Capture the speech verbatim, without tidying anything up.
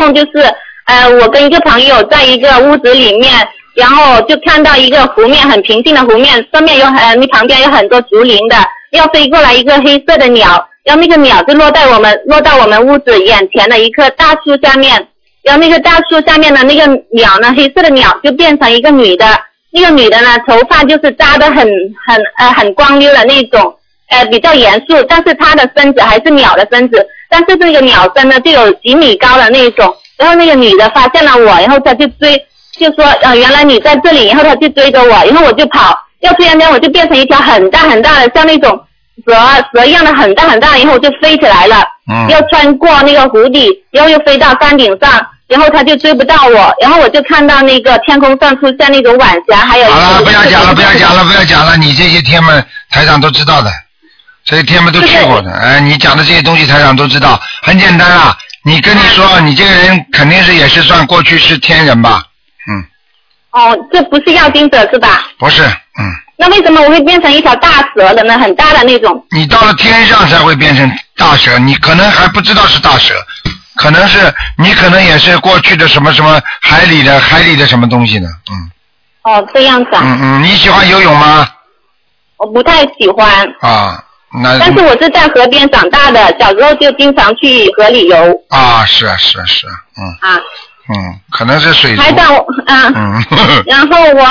梦就是呃，我跟一个朋友在一个屋子里面，然后就看到一个湖面，很平静的湖面，上面有很那旁边有很多竹林的，要飞过来一个黑色的鸟，然后那个鸟就落在我们落到我们屋子眼前的一棵大树下面，然后那个大树下面的那个鸟呢，黑色的鸟就变成一个女的，那个女的呢头发就是扎得很很呃很光溜的那种，呃比较严肃，但是她的身子还是鸟的身子，但是那个鸟身呢就有几米高的那种，然后那个女的发现了我，然后她就追，就说呃原来你在这里，然后她就追着我，然后我就跑，要突然间我就变成一条很大很大的像那种蛇蛇一样的很大很大，然后我就飞起来了，嗯，要穿过那个湖底，然后又飞到山顶上，然后他就追不到我，然后我就看到那个天空上出现那种晚霞，还有好了，不要讲了，不要讲了，不要讲了，你这些天们台上都知道的，这些天们都去过的，哎，你讲的这些东西台上都知道，很简单啊，你跟你说，你这个人肯定是也是算过去是天人吧，嗯。 哦，这不是要经者是吧？ 不是，嗯。 那为什么我会变成一条大蛇的呢？很大的那种。 你到了天上才会变成大蛇，你可能还不知道是大蛇，可能是你可能也是过去的什么什么海里的海里的什么东西呢？嗯。 哦，这样子啊。 嗯嗯，你喜欢游泳吗？ 我不太喜欢。 啊，那。 但是我是在河边长大的，小时候就经常去河里游。 啊，是啊是啊是啊，嗯。 啊。 嗯，可能是水族。 台长，啊。 嗯。 然后我